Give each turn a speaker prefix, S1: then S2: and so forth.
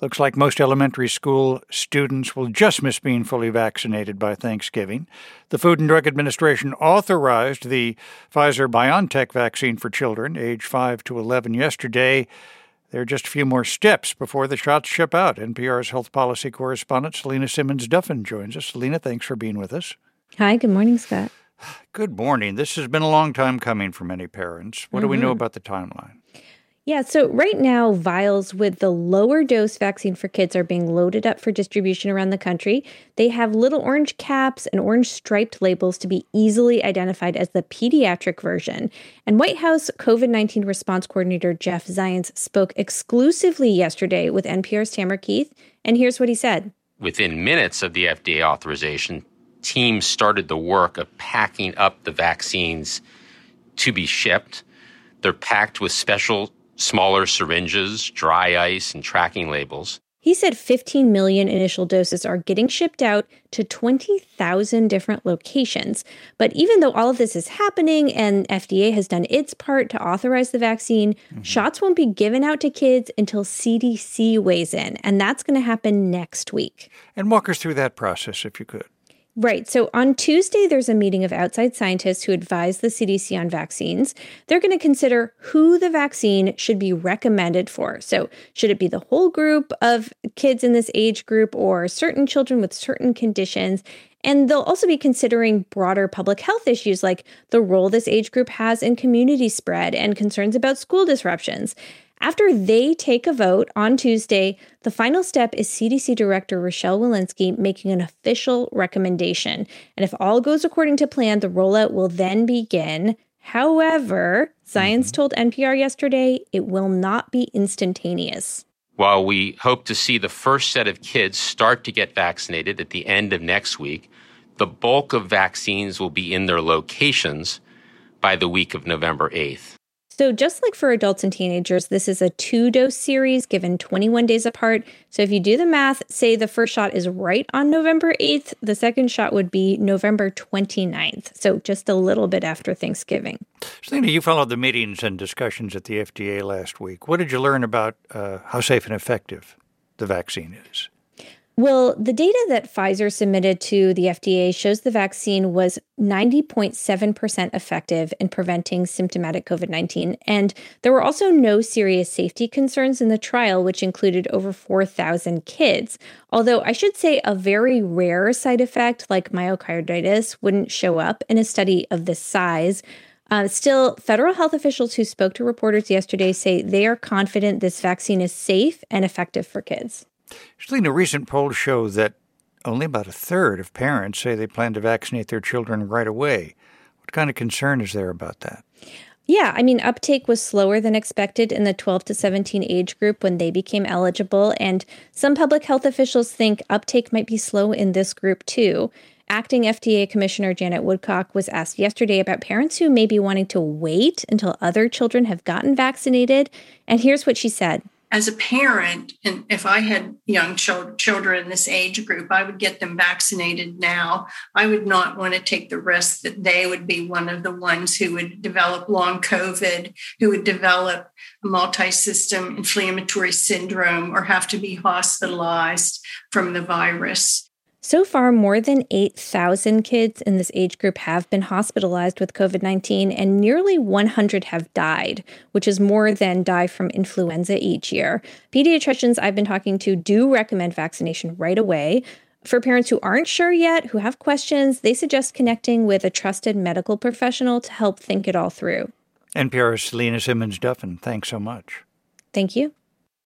S1: Looks like most elementary school students will just miss being fully vaccinated by Thanksgiving. The Food and Drug Administration authorized the Pfizer-BioNTech vaccine for children age 5 to 11 yesterday. There are just a few more steps before the shots ship out. NPR's health policy correspondent Selena Simmons-Duffin joins us. Selena, thanks for being with us.
S2: Hi, good morning, Scott.
S1: Good morning. This has been a long time coming for many parents. What do we know about the timeline?
S2: Yeah, so right now, vials with the lower dose vaccine for kids are being loaded up for distribution around the country. They have little orange caps and orange striped labels to be easily identified as the pediatric version. And White House COVID-19 response coordinator Jeff Zients spoke exclusively yesterday with NPR's Tamara Keith, and here's what he said.
S3: Within minutes of the FDA authorization, teams started the work of packing up the vaccines to be shipped. They're packed with special smaller syringes, dry ice, and tracking labels.
S2: He said 15 million initial doses are getting shipped out to 20,000 different locations. But even though all of this is happening and FDA has done its part to authorize the vaccine, shots won't be given out to kids until CDC weighs in. And that's going to happen next week.
S1: And walk us through that process, if you could.
S2: Right. So on Tuesday, there's a meeting of outside scientists who advise the CDC on vaccines. They're going to consider who the vaccine should be recommended for. So should it be the whole group of kids in this age group or certain children with certain conditions? And they'll also be considering broader public health issues like the role this age group has in community spread and concerns about school disruptions. After they take a vote on Tuesday, the final step is CDC Director Rochelle Walensky making an official recommendation. And if all goes according to plan, the rollout will then begin. However, Zients told NPR yesterday it will not be instantaneous.
S3: While we hope to see the first set of kids start to get vaccinated at the end of next week, the bulk of vaccines will be in their locations by the week of November 8th.
S2: So just like for adults and teenagers, this is a 2-dose series given 21 days apart. So if you do the math, say the first shot is right on November 8th, the second shot would be November 29th. So just a little bit after Thanksgiving.
S1: Selena, you followed the meetings and discussions at the FDA last week. What did you learn about how safe and effective the vaccine is?
S2: Well, the data that Pfizer submitted to the FDA shows the vaccine was 90.7% effective in preventing symptomatic COVID-19. And there were also no serious safety concerns in the trial, which included over 4,000 kids. Although I should say a very rare side effect like myocarditis wouldn't show up in a study of this size. Still, federal health officials who spoke to reporters yesterday say they are confident this vaccine is safe and effective for kids.
S1: Selena, recent polls show that only about a third of parents say they plan to vaccinate their children right away. What kind of concern is there about that?
S2: Yeah, I mean, uptake was slower than expected in the 12 to 17 age group when they became eligible, and some public health officials think uptake might be slow in this group too. Acting FDA Commissioner Janet Woodcock was asked yesterday about parents who may be wanting to wait until other children have gotten vaccinated, and here's what she said.
S4: As a parent, and if I had young children in this age group, I would get them vaccinated now. I would not want to take the risk that they would be one of the ones who would develop long COVID, who would develop a multi-system inflammatory syndrome or have to be hospitalized from the virus.
S2: So far, more than 8,000 kids in this age group have been hospitalized with COVID-19, and nearly 100 have died, which is more than die from influenza each year. Pediatricians I've been talking to do recommend vaccination right away. For parents who aren't sure yet, who have questions, they suggest connecting with a trusted medical professional to help think it all through.
S1: NPR's Selena Simmons-Duffin, thanks so much.
S2: Thank you.